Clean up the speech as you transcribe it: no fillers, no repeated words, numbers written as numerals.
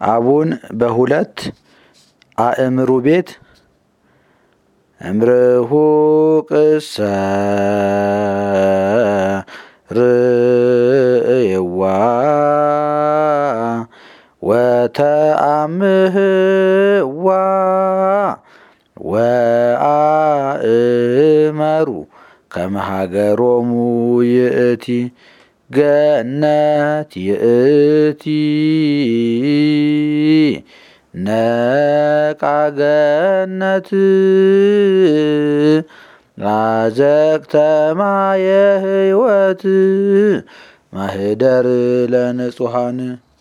አቡን በሁለት አእምሩ ቤት እምርሁቅሰ ርእይዋ ወተአምህዋ ወአእመሩ ከመ ሀገሮሙ ይእቲ ገነት ይእቲ ነቃ ገነት አዘቅተ ማየ ሕይወት ማህደር ለንጹሐን